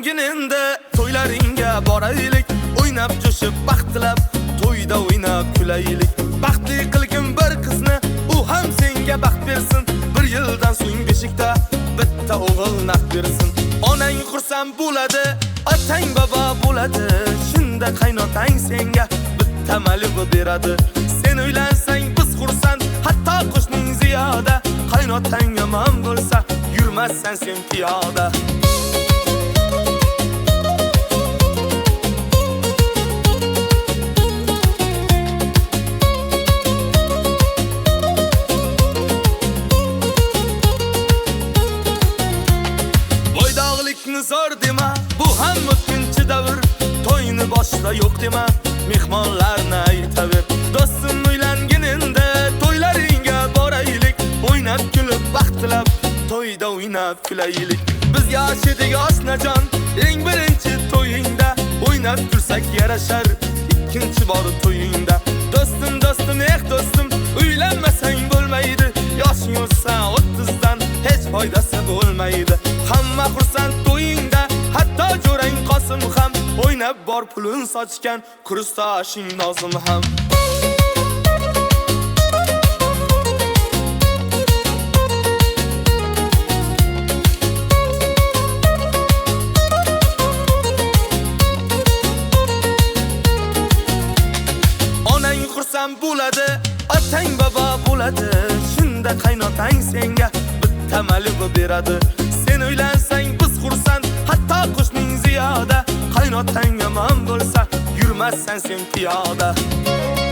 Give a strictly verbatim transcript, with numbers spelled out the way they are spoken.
uylanginingda to'ylaringga boraylik, o'ynab jo'shib baxt tilab, to'yda o'ynab kulaylik. Baxtli qilgin bir qizni, u ham senga baxt bersin. Bir yildan so'ng beshikda bitta o'g'il naq bersin. Onang xursand bo'ladi, otang baba bo'ladi. Shunda qaynotang senga bitta Malibu beradi. Sen uylansang biz xursand, hatto qo'shning ziyoda. Qaynotang yomon bo'lsa, yurmassan sen piyoda. Zor dema, bu ham o'tkinchi davr. To'yni boshda yo'q dema, mehmonlarni aytaver. Do'stim uylanginingda to'ylaringga boraylik, o'ynab kulib baxt tilab, to'yda o'ynab kulaylik. Biz yosh edik osnajon, eng birinchi to'yingda o'ynab tursak yarashar, ikkinchi bor to'yingda. Do'stim, do'stim, eh do'stim, uylanmasang bo'lmaydi. Yoshing o'tsa o'ttizdan hech foydasi bo'lmaydi. Hamma xursand to'yingda, hatto jo'rang Qosim ham o'ynab bor pulun sochgan, kursdoshing Nozim ham. Onang xursand bo'ladi, otang baba bo'ladi. Shunda qaynotang senga bitta Malibu beradi. Sen uylansang biz xursand, hatto qo'shning ziyoda. Qaynotang yomon bo'lsa, yurmassan sen piyoda.